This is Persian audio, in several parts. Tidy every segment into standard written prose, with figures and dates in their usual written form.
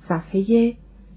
صفحه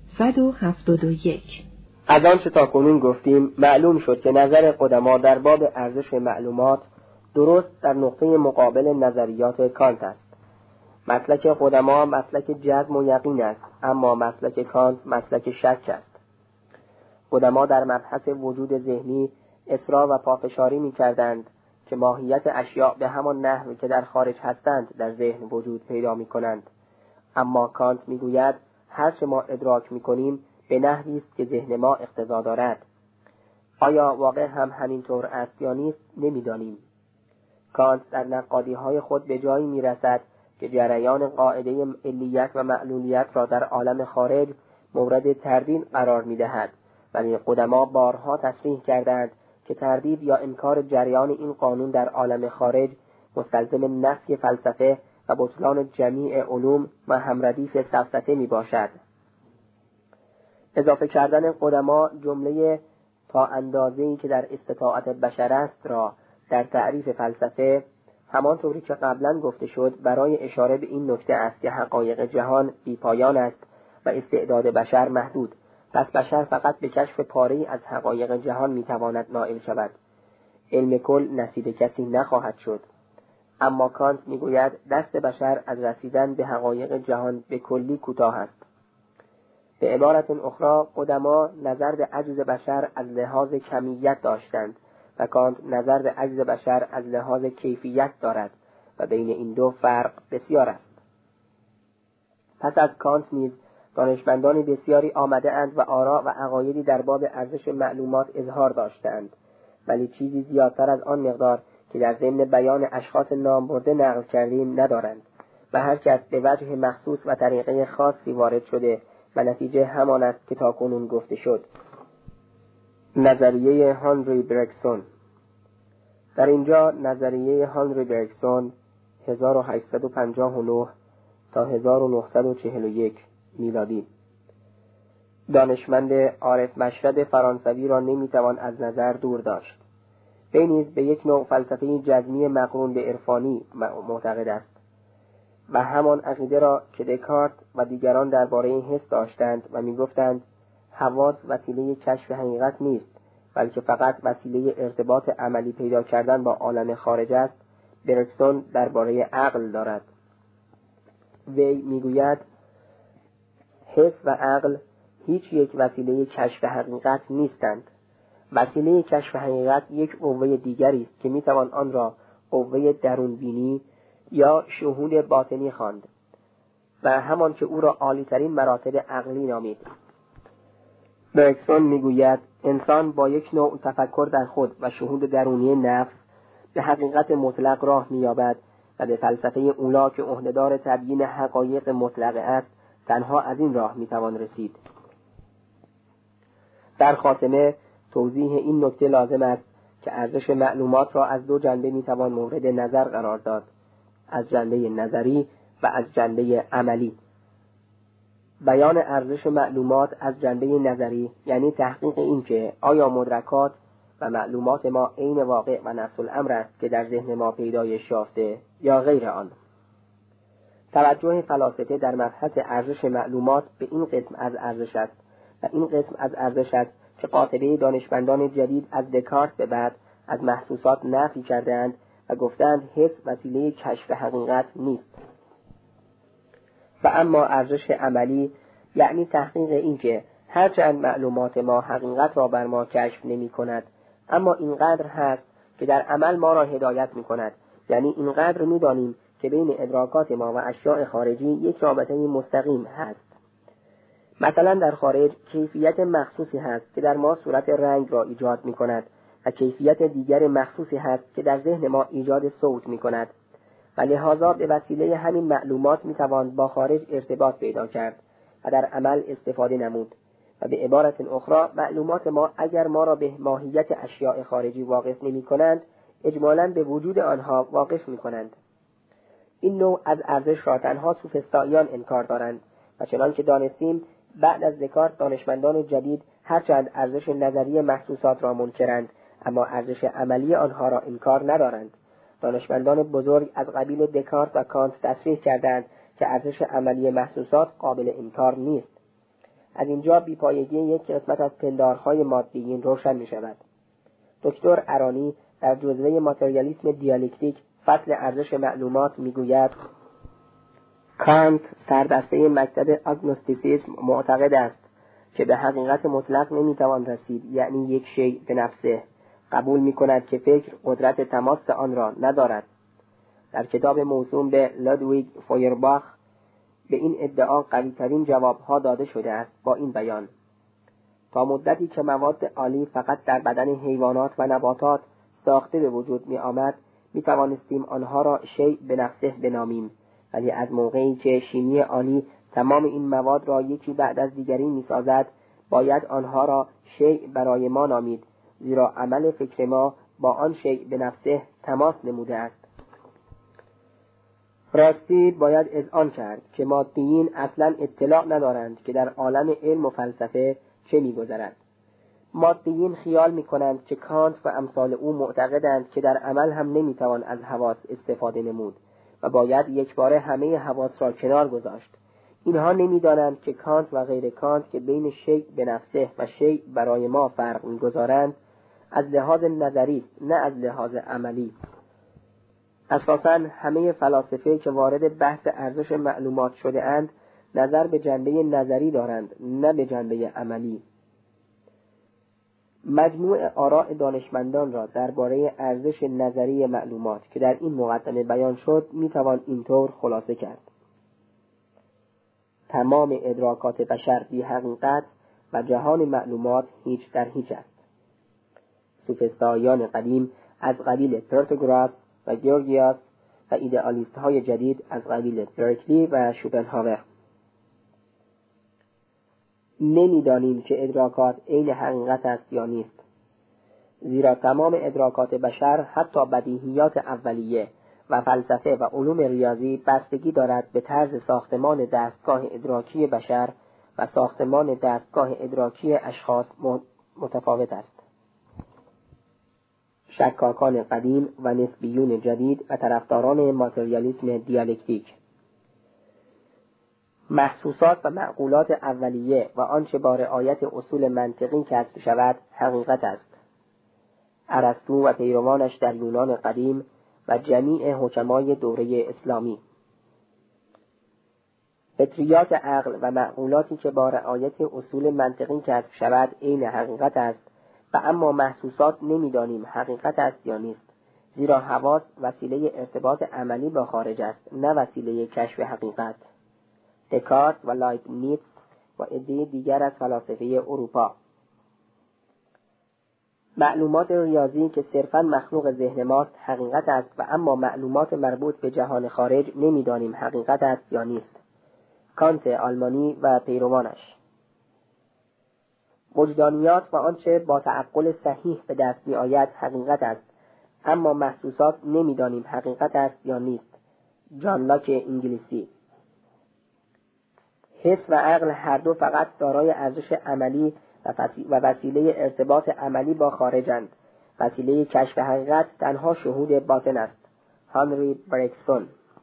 171. از آنچه تاکنون گفتیم معلوم شد که نظر قدما در باب ارزش معلومات درست در نقطه مقابل نظریات کانت است. مسلک قدما مسلک جزم و یقین است، اما مسلک کانت مسلک شک است. قدما در مبحث وجود ذهنی اصرار و پافشاری می‌کردند که ماهیت اشیاء به همان نحوی که در خارج هستند در ذهن وجود پیدا می‌کنند، اما کانت می‌گوید هر چه ما ادراک می‌کنیم به نحوی است که ذهن ما اقتضا دارد. آیا واقع هم همینطور است یا نیست نمی‌دانیم. کانت در نقادی‌های خود به جایی می‌رسد که جریان قاعده علیت و معلولیت را در عالم خارج مورد تردید قرار می‌دهد، ولی قدما بارها تصریح کردند که تردید یا انکار جریان این قانون در عالم خارج مستلزم نفی فلسفه و بطلان جمیع علوم و همردیف سفسطه میباشد. اضافه کردن قدما جمله تا اندازه‌ای که در استطاعت بشر است را در تعریف فلسفه، همانطوری که قبلا گفته شد، برای اشاره به این نکته است که حقایق جهان بی پایان است و استعداد بشر محدود. پس بشر فقط به کشف پاره‌ای از حقایق جهان میتواند نائل شود. علم کل نصیب کسی نخواهد شد. اما کانت میگوید دست بشر از رسیدن به حقایق جهان به کلی کوتاه است. به عبارت اخرى قدما نظر به عجز بشر از لحاظ کمیت داشتند و کانت نظر به عجز بشر از لحاظ کیفیت دارد و بین این دو فرق بسیار است. پس از کانت نیز دانشمندان بسیاری آمده اند و آراء و عقایدی در باب ارزش معلومات اظهار داشتند، ولی چیزی زیادتر از آن مقدار که در ضمن بیان اشخاص نام برده نقل کردیم ندارند و هر کس به وجه مخصوص و طریقه خاصی وارد شده و نتیجه همان است که تاکنون گفته شد. نظریه هانری برگسون. در اینجا نظریه هانری برگسون 1859 تا 1941 میلادی دانشمند عارف مشرد فرانسوی را نمیتوان از نظر دور داشت. وی نیز به یک نوع فلسفه جزمی مقرون به عرفانی معتقد است و همان عقیده را که دکارت و دیگران درباره حس داشتند و میگفتند حواس وسیله کشف حقیقت نیست، بلکه فقط وسیله ارتباط عملی پیدا کردن با عالم خارج است، برگسون درباره عقل دارد. وی میگوید حس و عقل هیچ یک وسیله کشف حقیقت نیستند. وسیله کشف حقیقت یک قوه دیگری است که میتوان آن را قوه درون بینی یا شهود باطنی خواند و همان که او را عالی ترین مراتب عقلی نامید. برگسون میگوید انسان با یک نوع تفکر در خود و شهود درونی نفس به حقیقت مطلق راه مییابد و به فلسفه اولا که عهده‌دار تبیین حقایق مطلقه است تنها از این راه میتوان رسید. در خاتمه توضیح این نکته لازم است که ارزش معلومات را از دو جنبه میتوان مورد نظر قرار داد، از جنبه نظری و از جنبه عملی. بیان ارزش معلومات از جنبه نظری یعنی تحقیق این که آیا مدرکات و معلومات ما عین واقع و نفس الامر است که در ذهن ما پیدایش یافته یا غیر آن. توجه فلاسفه در مبحث ارزش معلومات به این قسم از ارزش است و این قسم از ارزش است که قاطبه دانشمندان جدید از دکارت به بعد از محسوسات نفی کردند و گفتند حس وسیله کشف حقیقت نیست. و اما ارزش عملی یعنی تحقیق این که هرچند معلومات ما حقیقت را بر ما کشف نمی کند، اما اینقدر هست که در عمل ما را هدایت می کند. یعنی اینقدر می دانیم که بین ادراکات ما و اشیاء خارجی یک رابطه مستقیم هست. مثلا در خارج کیفیت مخصوصی هست که در ما صورت رنگ را ایجاد می کند و کیفیت دیگر مخصوصی هست که در ذهن ما ایجاد صوت می کند و لحاظا به وسیله همین معلومات می توان با خارج ارتباط پیدا کرد و در عمل استفاده نمود. و به عبارت اخرى معلومات ما اگر ما را به ماهیت اشیاء خارجی واقف نمی کنند، اجمالاً به وجود آنها واقف می کنند. این نوع از ارزش را تنها سوفسطائیان انکار دارند و چنان که دانستیم بعد از دکارت دانشمندان جدید هرچند ارزش نظری محسوسات را منکرند، اما ارزش عملی آنها را انکار ندارند. دانشمندان بزرگ از قبیل دکارت و کانت تصریح کردند که ارزش عملی محسوسات قابل انکار نیست. از اینجا بیپایگی یک قسمت از پندارهای مادیین روشن می شود. دکتر ارانی در جزوه ماتریالیسم دیالکتیک فصل ارزش معلومات می گوید کانت سردسته مکتب آگنوستیسیسم معتقد است که به حقیقت مطلق نمی توان رسید، یعنی یک شیء به نفسه. قبول می کند که فکر قدرت تماس آن را ندارد. در کتاب موسوم به لودویگ فویرباخ به این ادعا قوی‌ترین جوابها داده شده است با این بیان: تا مدتی که مواد عالی فقط در بدن حیوانات و نباتات ساخته به وجود می آمد، می توانستیم آنها را شیء به نفسه بنامیم، ولی از موقعی که شیمی عالی تمام این مواد را یکی بعد از دیگری می سازد، باید آنها را شیء برای ما نامید، زیرا عمل فکر ما با آن شیء به نفسه تماس نموده است. راستی باید اذعان کرد که مادیین اصلا اطلاع ندارند که در عالم علم و فلسفه چه می‌گذرد. مادیین خیال می‌کنند که کانت و امثال او معتقدند که در عمل هم نمی‌توان از حواس استفاده نمود و باید یکباره همه حواس را کنار گذاشت. اینها نمی‌دانند که کانت و غیر کانت که بین شیء به نفسه و شیء برای ما فرق می‌گذارند از لحاظ نظری نه از لحاظ عملی. اساساً همه فلاسفه که وارد بحث ارزش معلومات شده اند نظر به جنبه نظری دارند، نه به جنبه عملی. مجموع آراء دانشمندان را درباره ارزش نظری معلومات که در این مقدمه بیان شد میتوان اینطور خلاصه کرد: تمام ادراکات بشر بی حقیقت و جهان معلومات هیچ در هیچ است. سوفسطائیان قدیم از قبیل پروتاگوراس و گیورگیاس و ایدئالیست های جدید از قبیل برکلی و شوپنهاور. نمیدانیم که ادراکات عین حقیقت است یا نیست، زیرا تمام ادراکات بشر حتی بدیهیات اولیه و فلسفه و علوم ریاضی بستگی دارد به طرز ساختمان دستگاه ادراکی بشر و ساختمان دستگاه ادراکی اشخاص متفاوت است. شکاکان قدیم و نسبیون جدید و طرفداران ماتریالیسم دیالکتیک. محسوسات و معقولات اولیه و آنچه با رعایت اصول منطقی کسب شود حقیقت است. ارسطو و پیروانش در یونان قدیم و جمیع حکمای دوره اسلامی. فطریات عقل و معقولاتی که با رعایت اصول منطقی کسب شود عین حقیقت است و اما محسوسات نمیدانیم حقیقت است یا نیست، زیرا حواس وسیله ارتباط عملی با خارج است، نه وسیله کشف حقیقت. دکارت و لایبنیتس و عده دیگر از فلاسفه اروپا. معلومات ریاضی که صرفاً مخلوق ذهن ماست حقیقت است و اما معلومات مربوط به جهان خارج نمیدانیم حقیقت است یا نیست. کانت آلمانی و پیروانش. وجدانیات و آنچه با تعقل صحیح به دست می آید حقیقت است، اما محسوسات نمیدانیم حقیقت است یا نیست. جان لاک انگلیسی. حس و عقل هر دو فقط دارای ارزش عملی و وسیله ارتباط عملی با خارجند. وسیله کشف حقیقت تنها شهود باطن است. هانری برکسون.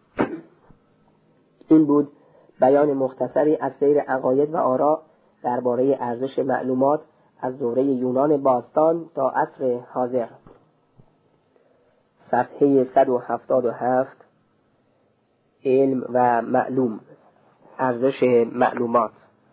این بود بیان مختصری از سیر عقاید و آراء درباره ارزش معلومات از دوره یونان باستان تا عصر حاضر. صفحه 177. علم و معلوم. ارزش معلومات.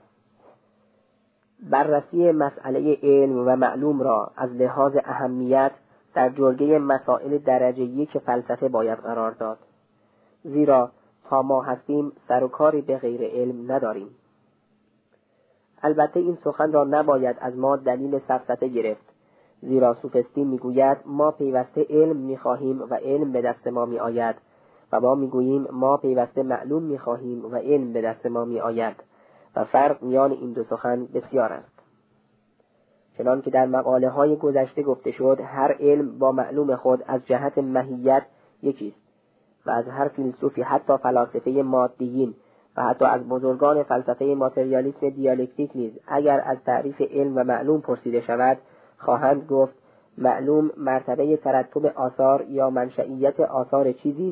بررسی مسئله علم و معلوم را از لحاظ اهمیت در جرگه مسائل درجه‌ای که فلسفه باید قرار داد، زیرا تا ما هستیم سر و کاری به غیر علم نداریم. البته این سخن را نباید از ما دلیل سفسطه گرفت، زیرا سوفسطی میگوید ما پیوسته علم میخواهیم و علم به دست ما میآید و ما میگوییم ما پیوسته معلوم میخواهیم و علم به دست ما میآید و فرق میان این دو سخن بسیار است. چنان که در مقاله های گذشته گفته شد، هر علم با معلوم خود از جهت ماهیت یکیست و از هر فیلسوفی، حتی فلاسفه مادیین و حتی از بزرگان فلسفه ماتریالیسم دیالکتیک نیز اگر از تعریف علم و معلوم پرسیده شود خواهند گفت معلوم مرتبه ترتب آثار یا منشئیت آثار چیزی است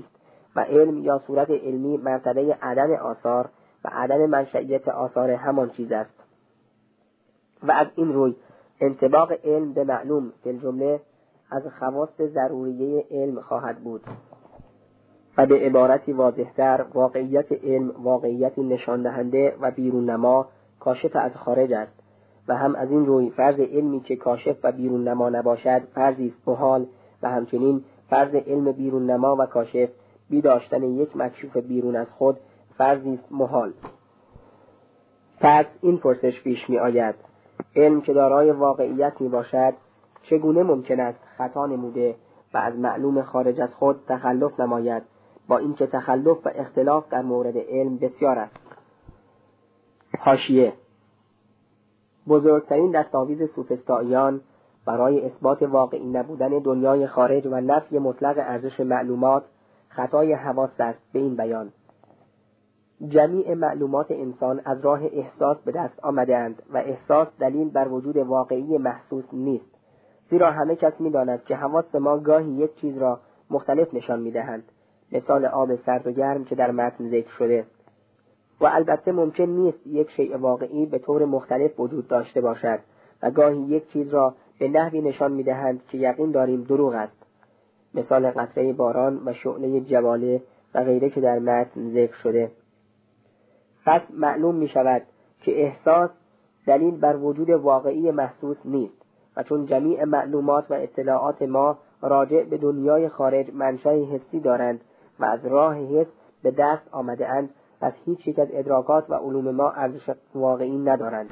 و علم یا صورت علمی مرتبه عدم آثار و عدم منشئیت آثار همان چیز است. و از این روی انطباق علم به معلوم فی الجمله از خواص ضروریه علم خواهد بود و به عبارتی واضح‌تر واقعیت علم واقعیتی نشان دهنده و بیرون نما کاشف از خارج است و هم از این روی فرض علمی که کاشف و بیرون نما نباشد فرضی است محال و همچنین فرض علم بیرون نما و کاشف بی داشتن یک مکشوف بیرون از خود فرضی است محال. پس این پرسش پیش می آید: علم که دارای واقعیت می باشد چگونه ممکن است خطا نموده و از معلوم خارج از خود تخلف نماید، با اینکه تخلف و اختلاف در مورد علم بسیار است؟ حاشیه: بزرگترین دستاویز سوفسطائیان برای اثبات واقعی نبودن دنیای خارج و نفی مطلق ارزش معلومات خطای حواس است به این بیان: جمیع معلومات انسان از راه احساس به دست آمده‌اند و احساس دلیل بر وجود واقعی محسوس نیست، زیرا همه کس می‌داند که حواس ما گاهی یک چیز را مختلف نشان می‌دهند، مثال آب سرد و گرم که در متن ذکر شده، و البته ممکن نیست یک شیء واقعی به طور مختلف وجود داشته باشد و گاهی یک چیز را به نحوی نشان می‌دهند که یقین داریم دروغ است، مثال قطره باران و شعله جواله و غیره که در متن ذکر شده. پس معلوم می شود که احساس دلیل بر وجود واقعی محسوس نیست و چون جمیع معلومات و اطلاعات ما راجع به دنیای خارج منشأ حسی دارند و از راه حس به دست آمده اند، پس هیچ یک از ادراکات و علوم ما ارزش واقعی ندارند.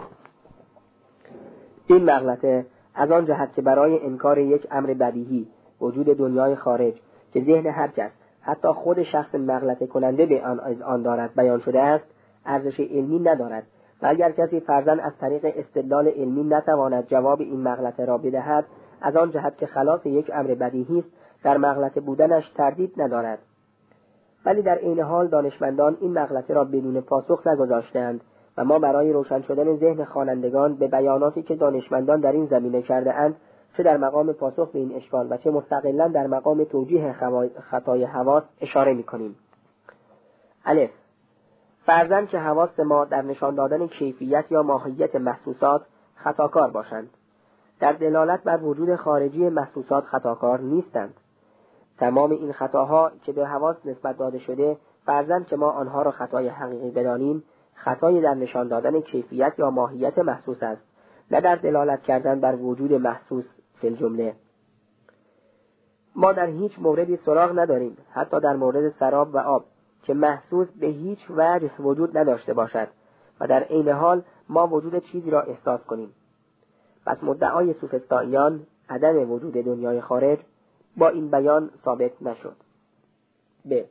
این مغلطه از آن جهت که برای انکار یک امر بدیهی وجود دنیای خارج که ذهن هر کس حتی خود شخص مغلطه کننده به آن دارد بیان شده است ارزش علمی ندارد و اگر کسی فرضاً از طریق استدلال علمی نتواند جواب این مغلطه را بدهد، از آن جهت که خلاف یک امر بدیهی است در مغلطه بودنش تردید ندارد. ولی در عین حال دانشمندان این مغلطه را بدون پاسخ نگذاشتند و ما برای روشن شدن ذهن خوانندگان به بیاناتی که دانشمندان در این زمینه کرده اند، چه در مقام پاسخ به این اشکال و چه مستقلاً در مقام توجیه خطای حواس اشاره می‌کنیم. الف: فرضاً که حواس ما در نشان دادن کیفیت یا ماهیت محسوسات خطاکار باشند، در دلالت بر وجود خارجی محسوسات خطاکار نیستند. تمام این خطاها که به حواس نسبت داده شده، فرضاً که ما آنها را خطای حقیقی بدانیم، خطای در نشان دادن کیفیت یا ماهیت محسوس است، نه در دلالت کردن بر وجود محسوس فی الجمله. ما در هیچ موردی سراغ نداریم، حتی در مورد سراب و آب، که محسوس به هیچ وجه وجود نداشته باشد و در عین حال ما وجود چیزی را احساس کنیم. پس مدعای سوفسطائیان عدم وجود دنیای خارج با این بیان ثابت نشد. ب.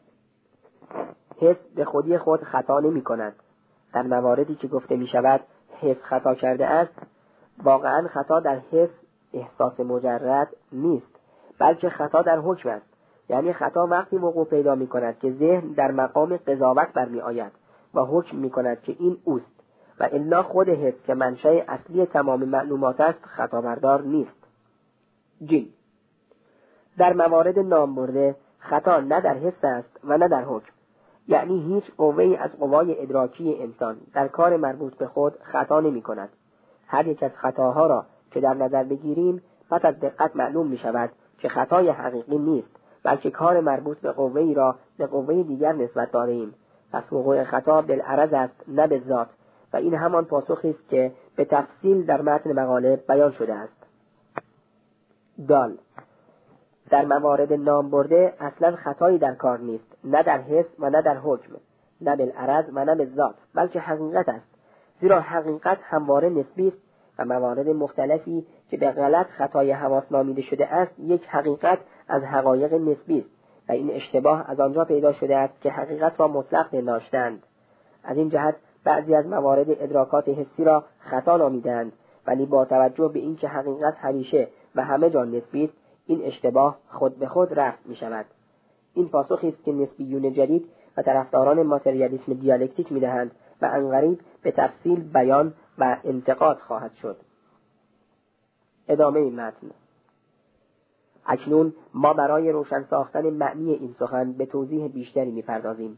حس به خودی خود خطا نمی کند. در مواردی که گفته می شود حس خطا کرده است، واقعا خطا در حس احساس مجرد نیست، بلکه خطا در حکم است. یعنی خطا وقتی وقوع پیدا می کند که ذهن در مقام قضاوت برمی آید و حکم می کند که این اوست، و الا خود حس که منشأ اصلی تمام معلومات است خطا بردار نیست. ج. در موارد نام برده خطا نه در حس است و نه در حکم، یعنی هیچ قوه‌ای از قوای ادراکی انسان در کار مربوط به خود خطا نمی کند. هر یک از خطاها را که در نظر بگیریم پس از دقت معلوم می شود که خطای حقیقی نیست، بلکه کار مربوط به قوه‌ای را به قوه دیگر نسبت داریم. پس وقوع خطا بالعرض است نه به ذات، و این همان پاسخی است که به تفصیل در متن مقاله بیان شده است. دال. در موارد نام برده اصلا خطایی در کار نیست، نه در حس و نه در حکم، نه بالعرض و نه به ذات، بلکه حقیقت است، زیرا حقیقت همواره نسبی است و موارد مختلفی که به غلط خطای حواس نامیده شده است یک حقیقت از حقایق نسبی است و این اشتباه از آنجا پیدا شده است که حقیقت را مطلق پنداشتند. از این جهت بعضی از موارد ادراکات حسی را خطا نامیدند، ولی با توجه به اینکه حقیقت همیشه و همه جا نسبی است این اشتباه خود به خود رفع می شود. این پاسخی است که نسبیون جدید و طرفداران ماتریالیسم دیالکتیک می دهند و عنقریب به تفصیل بیان و انتقاد خواهد شد. ادامه متن. اکنون ما برای روشن ساختن معنی این سخن به توضیح بیشتری می‌پردازیم.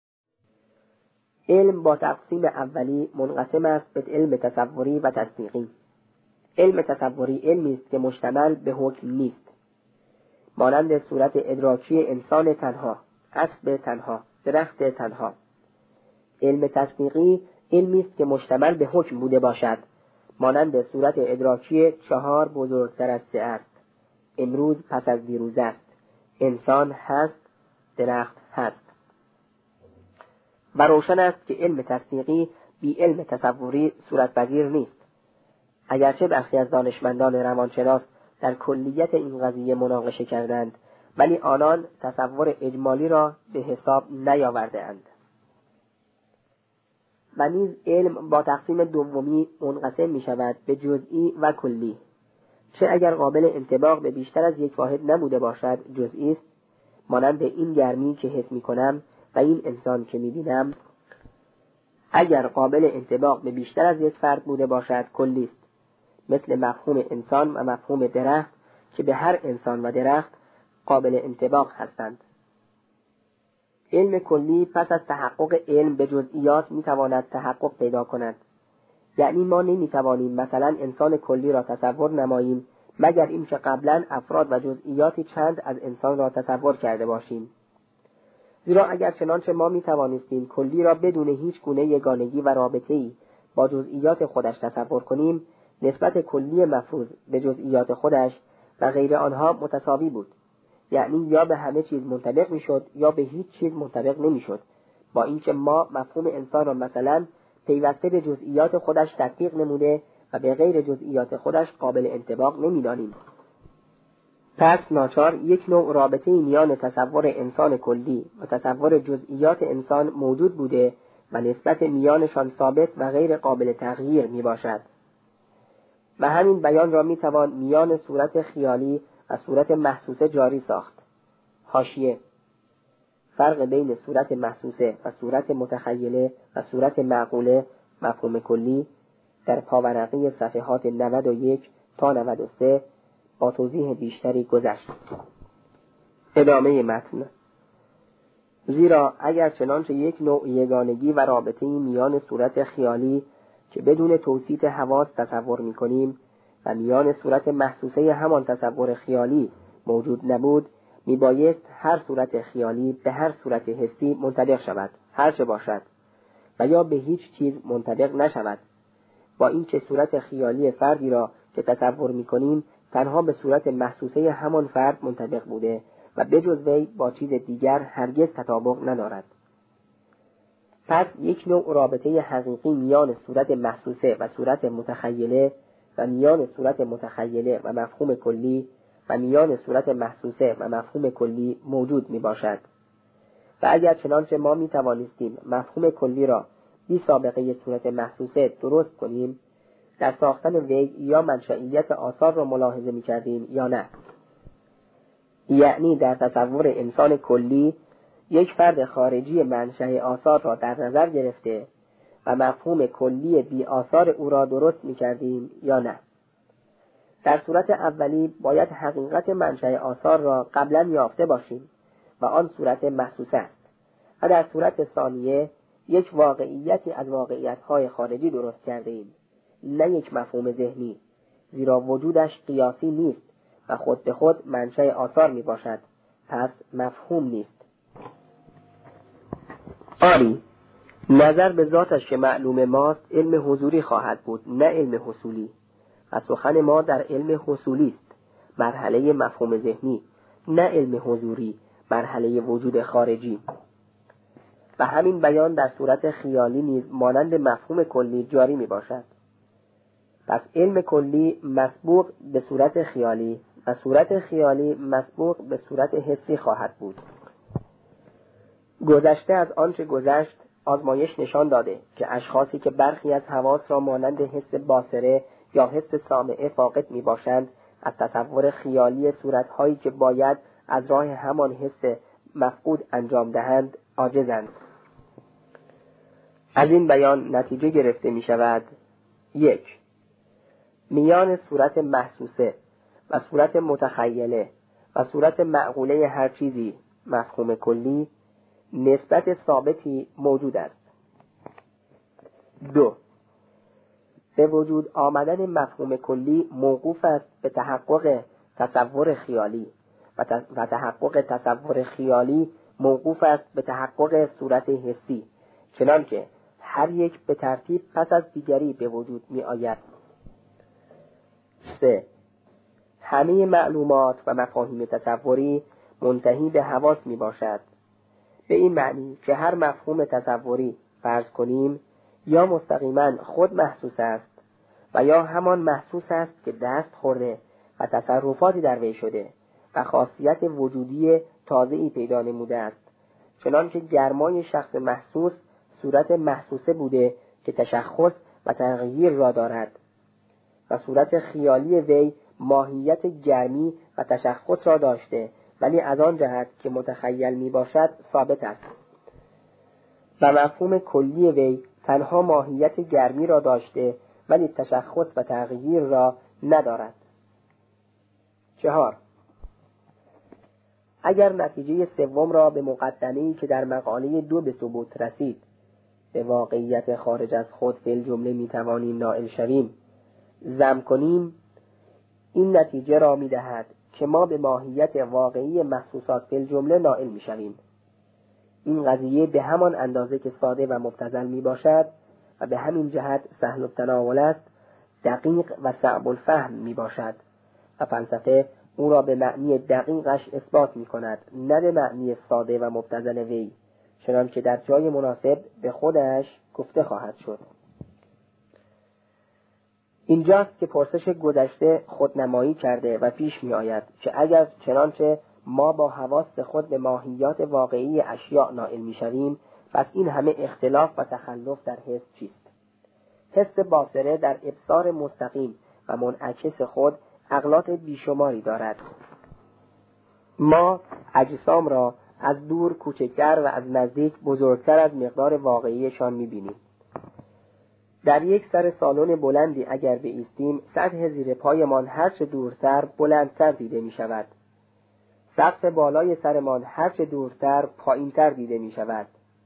علم با تقسیم اولی منقسم است به علم تصوری و تصدیقی. علم تصوری علمی است که مشتمل به حکم نیست، مانند صورت ادراکی انسان تنها، اسب تنها، درخت تنها. علم تصدیقی علمی است که مشتمل به حکم بوده باشد، مانند صورت ادراکی 4 بزرگتر از 3 است. امروز پس از دیروز است. انسان هست، درخت هست. و روشن است که علم تصدیقی بی علم تصوری صورتپذیر نیست. اگرچه برخی از دانشمندان روانشناس در کلیت این قضیه مناقشه کردند، ولی آنان تصور اجمالی را به حساب نیاورده‌اند. و نیز علم با تقسیم دومی منقسم می شود به جزئی و کلی. چه اگر قابل انطباق به بیشتر از یک واحد نبوده باشد جزئی است، مانند این گرمی که حس می کنم و این انسان که می بینم. اگر قابل انطباق به بیشتر از یک فرد بوده باشد کلی است، مثل مفهوم انسان و مفهوم درخت که به هر انسان و درخت قابل انطباق هستند. علم کلی پس از تحقق علم به جزئیات می تواند تحقق پیدا کند. یعنی ما نمی توانیم مثلا انسان کلی را تصور نماییم مگر اینکه قبلا افراد و جزئیاتی چند از انسان را تصور کرده باشیم. زیرا اگر چنانچه ما می توانستیم کلی را بدون هیچ گونه یگانگی و رابطه‌ای با جزئیات خودش تصور کنیم، نسبت کلی مفروض به جزئیات خودش و غیر آنها متساوی بود. یعنی یا به همه چیز منطبق میشد یا به هیچ چیز منطبق نمیشد، با اینکه ما مفهوم انسان را مثلا پیوسته به جزئیات خودش تطبیق نموده و به غیر جزئیات خودش قابل انطباق نمیدانیم. پس ناچار یک نوع رابطه میان تصور انسان کلی و تصور جزئیات انسان موجود بوده و نسبت میانشان ثابت و غیر قابل تغییر می باشد. و همین بیان را می توان میان صورت خیالی و صورت محسوسه جاری ساخت. حاشیه: فرق بین صورت محسوسه و صورت متخیله و صورت معقوله مفهوم کلی در پاورقی صفحات 91 تا 93 با توضیح بیشتری گذشت. ادامه متن. زیرا اگر چنانچه یک نوع یگانگی و رابطه‌ای میان صورت خیالی که بدون توصیف حواس تصور می‌کنیم و میان صورت محسوسه همان تصور خیالی موجود نبود، میبایست هر صورت خیالی به هر صورت حسی منطبق شود، هر چه باشد، و یا به هیچ چیز منطبق نشود، با اینکه صورت خیالی فردی را که تصور می‌کنیم تنها به صورت محسوسه همان فرد منطبق بوده و بجز وی با چیز دیگر هرگز تطابق ندارد. پس یک نوع رابطه حقیقی میان صورت محسوسه و صورت متخیله و میان صورت متخیله و مفهوم کلی و میان صورت محسوسه و مفهوم کلی موجود می باشد. و اگر چنانچه ما می توانستیم مفهوم کلی را بی سابقه صورت محسوسه درست کنیم، در ساختن وی یا منشئیت آثار را ملاحظه می کردیم یا نه. یعنی در تصور انسان کلی یک فرد خارجی منشأ آثار را در نظر گرفته و مفهوم کلی بی آثار او را درست می کردیم یا نه. در صورت اولی باید حقیقت منشأ آثار را قبلا یافته باشیم و آن صورت محسوسه است، و در صورت ثانیه یک واقعیتی از واقعیت‌های خارجی درست کرده ایم، نه یک مفهوم ذهنی، زیرا وجودش قیاسی نیست و خود به خود منشأ آثار می باشد، پس مفهوم نیست. آری، نظر به ذاتش که معلوم ماست علم حضوری خواهد بود، نه علم حصولی، و سخن ما در علم حصولی است، مرحله مفهوم ذهنی، نه علم حضوری، مرحله وجود خارجی. و همین بیان در صورت خیالی نیز مانند مفهوم کلی جاری می باشد. پس علم کلی مسبوق به صورت خیالی و صورت خیالی مسبوق به صورت حسی خواهد بود. گذشته از آنچه گذشت، آزمایش نشان داده که اشخاصی که برخی از حواس را مانند حس باصره یا حس سامعه فاقد می باشند، از تصور خیالی صورتهایی که باید از راه همان حس مفقود انجام دهند عاجزند. از این بیان نتیجه گرفته می شود: 1. میان صورت محسوسه و صورت متخیله و صورت معقوله هر چیزی مفهوم کلی نسبت ثابتی موجود است. 2. به وجود آمدن مفهوم کلی موقوف است به تحقق تصور خیالی و تحقق تصور خیالی موقوف است به تحقق صورت حسی، چنانکه هر یک به ترتیب پس از دیگری به وجود می آید. 3. همه معلومات و مفاهیم تصوری منتهی به حواس می باشد، به این معنی که هر مفهوم تصوری فرض کنیم یا مستقیما خود محسوس است و یا همان محسوس است که دست خورده و تصرفاتی در وی شده و خاصیت وجودی تازه‌ای پیدا نموده است، چنانکه گرمای شخص محسوس صورت محسوسه بوده که تشخص و تغییر را دارد و صورت خیالی وی ماهیت گرمی و تشخص را داشته ولی از آن جهت که متخیل می باشد ثابت است و مفهوم کلی وی تنها ماهیت گرمی را داشته ولی تشخص و تغییر را ندارد. 4. اگر نتیجه سوم را به مقدمه‌ای که در مقاله 2 به ثبوت رسید به واقعیت خارج از خود فی الجمله می توانیم نائل شویم ضم کنیم، این نتیجه را می دهد که ما به ماهیت واقعی محسوسات فی الجمله نائل می شویم. این قضیه به همان اندازه که ساده و مبتذل می باشد و به همین جهت سهل التناول است، دقیق و صعب الفهم می باشد و فلسفه او را به معنی دقیقش اثبات می کند، نه به معنی ساده و مبتذل وی، چنانکه در جای مناسب به خودش گفته خواهد شد. اینجاست که پرسش گذشته خودنمایی کرده و پیش می آید که اگر چنانچه ما با حواس خود به ماهیات واقعی اشیاء نائل می شویم، پس این همه اختلاف و تخلف در حس چیست؟ حس باصره در ابصار مستقیم و منعکس خود اغلاط بیشماری دارد. ما اجسام را از دور کوچکتر و از نزدیک بزرگتر از مقدار واقعیشان می بینیم. در یک سر سالن بلندی اگر بایستیم، سطح زیر پایمان هرچه دورتر بلندتر دیده می شود. سقف بالای سرمان هرچه دورتر پایینتر دیده می شود.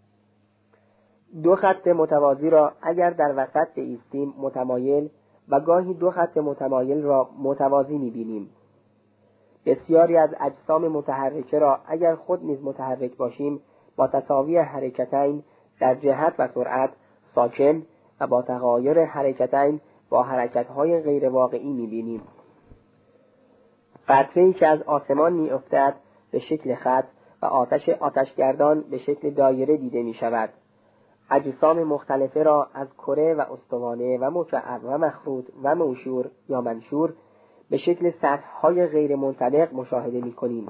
2 خط متوازی را اگر در وسط بایستیم متمایل و گاهی 2 خط متمایل را متوازی می بینیم. بسیاری از اجسام متحرکه را اگر خود نیز متحرک باشیم با تساوی حرکتین در جهت و سرعت ساکن و با تغایر حرکتین با حرکتهای غیر واقعی می بینیم. قطره‌ای که از آسمان می افتد به شکل خط و آتشگردان به شکل دایره دیده می شود. اجسام مختلفه را از کره و استوانه و مکعب و مخروط و موشور یا منشور به شکل سطح‌های غیر منطبق مشاهده می‌کنیم.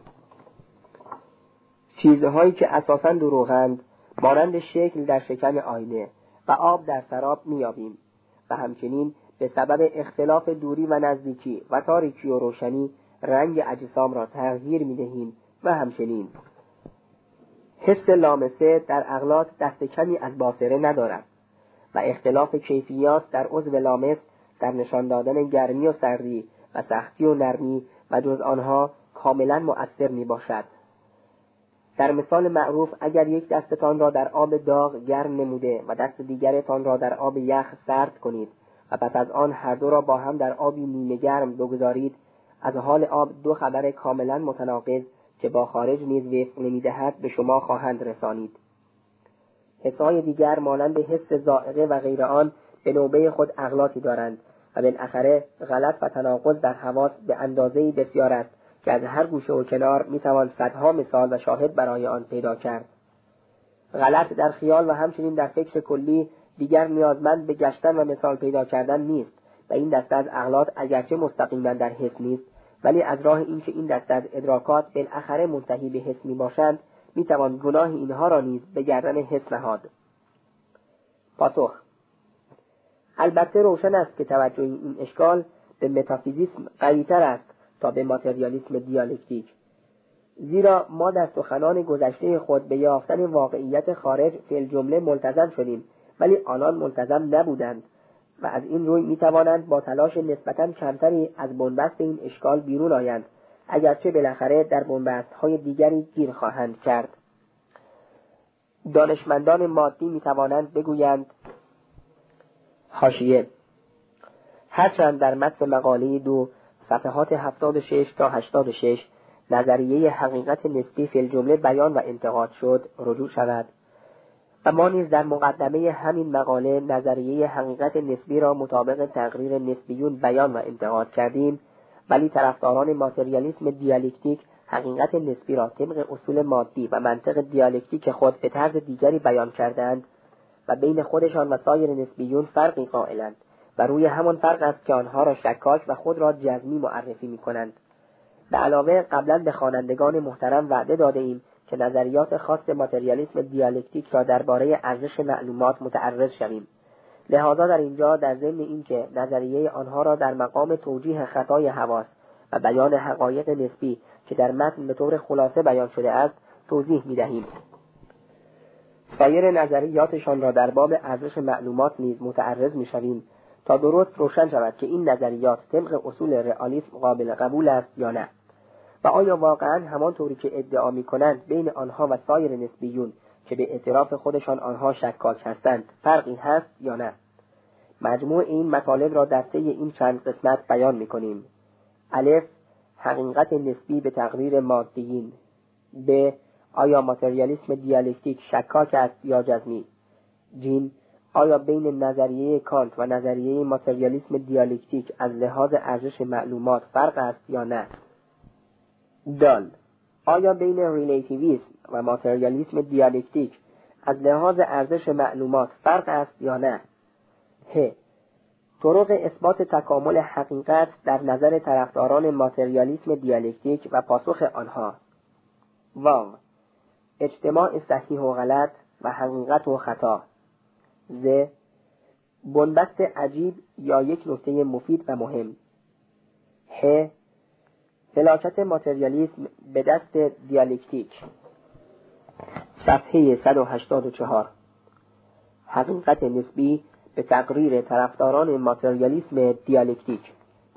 چیزهایی که اساساً دروغند مانند شکل در شکم آینه و آب در سراب می‌یابیم و همچنین به سبب اختلاف دوری و نزدیکی و تاریکی و روشنی رنگ اجسام را تغییر می‌دهیم و همچنین حس لامسه در اغلاط دست کمی از باصره ندارد و اختلاف کیفیات در عضو لامس در نشان دادن گرمی و سردی و سختی و نرمی و جز آنها کاملا مؤثر می باشد. در مثال معروف اگر یک دستتان را در آب داغ گرم نموده و دست دیگرتان را در آب یخ سرد کنید و پس از آن هر دو را با هم در آبی نیمه گرم بگذارید، از حال آب 2 خبر کاملا متناقض که با خارج نیز وفق نمی‌دهد به شما خواهند رسانید. حسای دیگر مانند حس ذائقه و غیر آن به نوبه خود اغلاطی دارند و بالاخره غلط و تناقض در حواس به اندازه‌ای بسیار است که از هر گوشه و کنار میتوان صدها مثال و شاهد برای آن پیدا کرد. غلط در خیال و همچنین در فکر کلی دیگر نیازمند به گشتن و مثال پیدا کردن نیست و این دسته از اغلاط اگرچه مستقیما در حس نیست ولی از راه اینکه این دسته از ادراکات بالاخره منتهی به حس میباشند میتوان گناه اینها را نیز به گردن حس نهاد. پاسخ: البته روشن است که توجه این اشکال به متافیزیسم قوی‌تر است تا به ماتریالیسم دیالکتیک، زیرا ما در سخنان گذشته خود به یافتن واقعیت خارج فی الجمله ملتزم شدیم ولی آنان ملتزم نبودند و از این روی میتوانند با تلاش نسبتاً کمتری از بنبست این اشکال بیرون آیند اگرچه بالاخره در بنبست‌های دیگری گیر خواهند کرد. دانشمندان مادی می‌توانند بگویند حاشیه: هرچند در متن مقاله 2 صفحات 76 تا 86 نظریه حقیقت نسبی فی الجمله بیان و انتقاد شد، رجوع شود و ما نیز در مقدمه همین مقاله نظریه حقیقت نسبی را مطابق تقریر نسبیون بیان و انتقاد کردیم، ولی طرفداران ماتریالیسم دیالکتیک حقیقت نسبی را طبق اصول مادی و منطق دیالکتیک خود به طرز دیگری بیان کردند و بین خودشان و سایر نسبیون فرقی قائلند و روی همان فرق است که آنها را شکاک و خود را جزمی معرفی می‌کنند. به علاوه قبلا به خوانندگان محترم وعده داده ایم که نظریات خاص ماتریالیسم دیالکتیک را درباره ارزش معلومات متعرض شویم. لذا در اینجا در ضمن اینکه نظریه آنها را در مقام توجیه خطای حواس و بیان حقایق نسبی که در متن به طور خلاصه بیان شده است توضیح می‌دهیم، سایر نظریاتشان را در باب ارزش معلومات نیز متعرض می‌شویم تا درست روشن شود که این نظریات طبق اصول رئالیسم قابل قبول است یا نه و آیا واقعا همانطوری که ادعا می‌کنند بین آنها و سایر نسبیون که به اعتراف خودشان آنها شکاک هستند فرقی هست یا نه. مجموع این مطالب را در طی این چند قسمت بیان می‌کنیم. الف، حقیقت نسبی به تقریر مادیین. ب، آیا ماتریالیسم دیالکتیک شکاک است یا جزمی؟ جیم، آیا بین نظریه کانت و نظریه ماتریالیسم دیالکتیک از لحاظ ارزش معلومات فرق است یا نه؟ دال، آیا بین ریلیتیویسم و ماتریالیسم دیالکتیک از لحاظ ارزش معلومات فرق است یا نه؟ ه، طرق اثبات تکامل حقیقت در نظر طرفداران ماتریالیسم دیالکتیک و پاسخ آنها. واو، اجتماع صحیح و غلط و حقیقت و خطا. ز، بنبست عجیب یا یک نکته مفید و مهم. ح، فلاکت ماتریالیسم به دست دیالکتیک. صفحه 184. حقیقت نسبی به تقریر طرفداران ماتریالیسم دیالکتیک.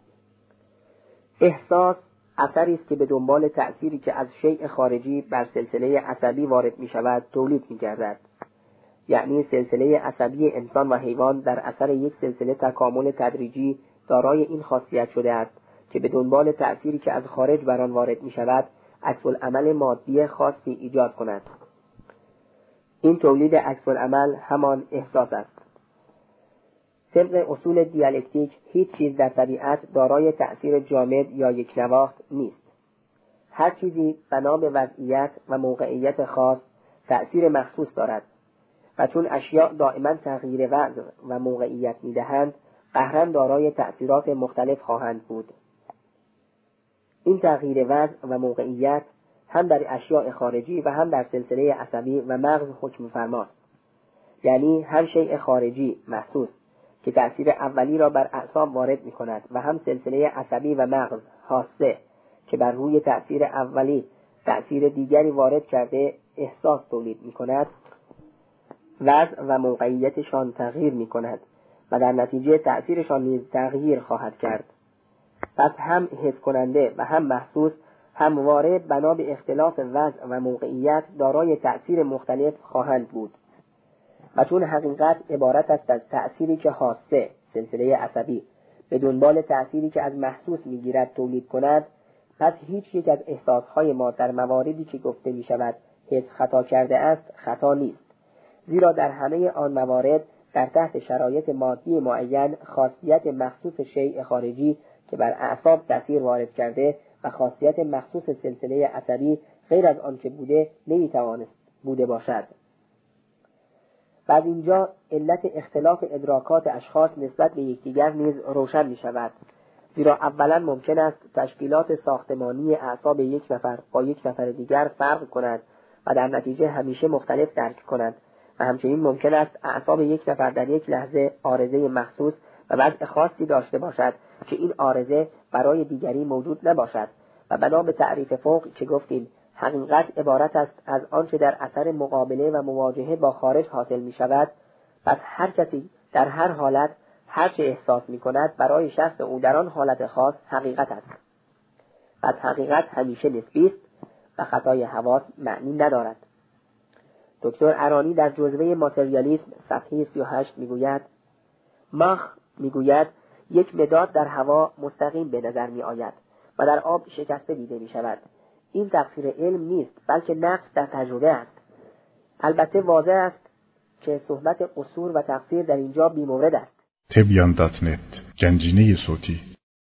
احساس اثری است که به دنبال تأثیری که از شیء خارجی بر سلسله عصبی وارد می شود تولید می گردد. یعنی سلسله عصبی انسان و حیوان در اثر یک سلسله تکامل تدریجی دارای این خاصیت شده است که به دنبال تأثیری که از خارج بر آن وارد می شود عکس‌العمل مادی خاصی ایجاد کند. این تولید عکس‌العمل همان احساس است. طبق اصول دیالکتیک هیچ چیز در طبیعت دارای تأثیر جامد یا یک نواخت نیست. هر چیزی بنا به وضعیت و موقعیت خاص تأثیر مخصوص دارد و چون اشیاء دائما تغییر وضع و موقعیت می‌دهند قهراً دارای تأثیرات مختلف خواهند بود. این تغییر وضع و موقعیت هم در اشیاء خارجی و هم در سلسله عصبی و مغز حکم فرماست. یعنی هم شیء خارجی محسوس که تأثیر اولی را بر اعصاب وارد می کند و هم سلسله عصبی و مغز حاسه که بر روی تأثیر اولی تأثیر دیگری وارد کرده احساس تولید می کند، وضع و موقعیتشان تغییر می کند و در نتیجه تأثیرشان نیز تغییر خواهد کرد. پس هم حس کننده و هم محسوس همواره بنا به اختلاف وضع و موقعیت دارای تأثیر مختلف خواهند بود. و چون حقیقت عبارت است از تأثیری که حاسه سلسله عصبی به دنبال تأثیری که از محسوس میگیرد تولید کند، پس هیچ یک از احساسهای ما در مواردی که گفته می شود حس خطا کرده است خطا نیست، زیرا در همه آن موارد در تحت شرایط مادی معین خاصیت مخصوص شیء خارجی که بر اعصاب تأثیر وارد کرده و خاصیت مخصوص سلسله عصبی غیر از آن که بوده نمیتوانست بوده باشد. بعد اینجا علت اختلاف ادراکات اشخاص نسبت به یکدیگر نیز روشن می شود، زیرا اولا ممکن است تشکیلات ساختمانی اعصاب یک نفر با یک نفر دیگر فرق کند و در نتیجه همیشه مختلف درک کنند و همچنین ممکن است اعصاب یک نفر در یک لحظه عارضه مخصوص و وضع خاصی داشته باشد که این عارضه برای دیگری موجود نباشد و بنا به تعریف فوق که گفتیم حقیقت عبارت است از آنچه در اثر مقابله و مواجهه با خارج حاصل می شود. پس هر کسی در هر حالت هر چه احساس می کند برای شخص او در آن حالت خاص حقیقت است. پس حقیقت همیشه نسبی است و خطای حواس معنی ندارد. دکتر ارانی در جزوه ماتریالیسم صفحه 38 میگوید ماخ میگوید یک مداد در هوا مستقیم به نظر می آید و در آب شکسته دیده می شود. این تقصیر علم نیست بلکه نقص در تجربه است. البته واضح است که صحبت قصور و تقصیر در اینجا بی‌مورد است. تبیان.net گنجینه صوتی